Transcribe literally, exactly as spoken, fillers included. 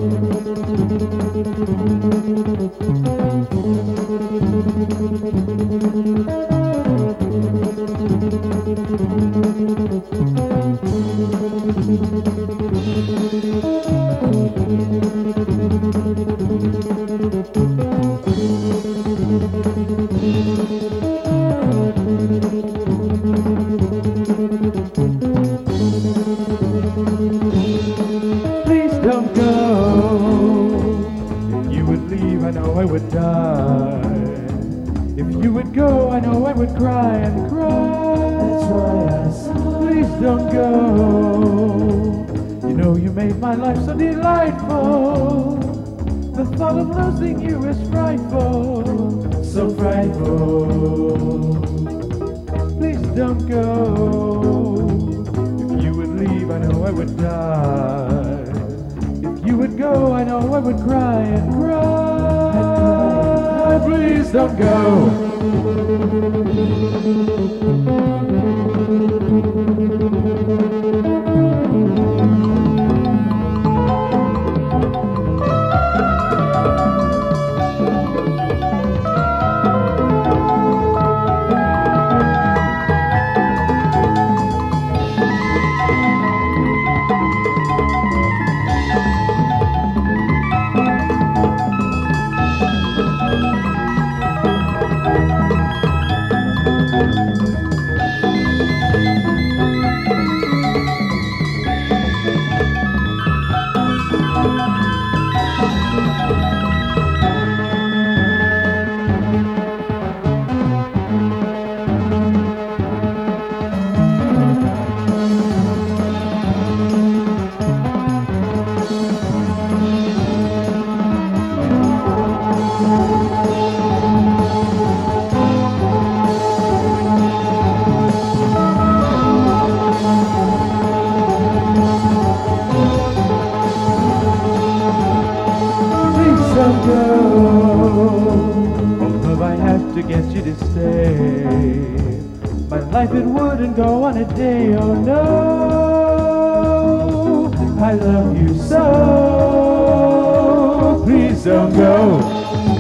Please don't go. If you would leave, I know I would die. If you would go, I know I would cry and cry. That's why I sigh. Please don't go. You know you made my life so delightful. The thought of losing you is frightful, So frightful. please don't go. If you would leave, I know I would die. If you would go, I know I would cry and cry. Please don't go. Don't go. Oh, love, I have to get you to stay. My life it wouldn't go on a day. Oh no, I love you so. Please don't go.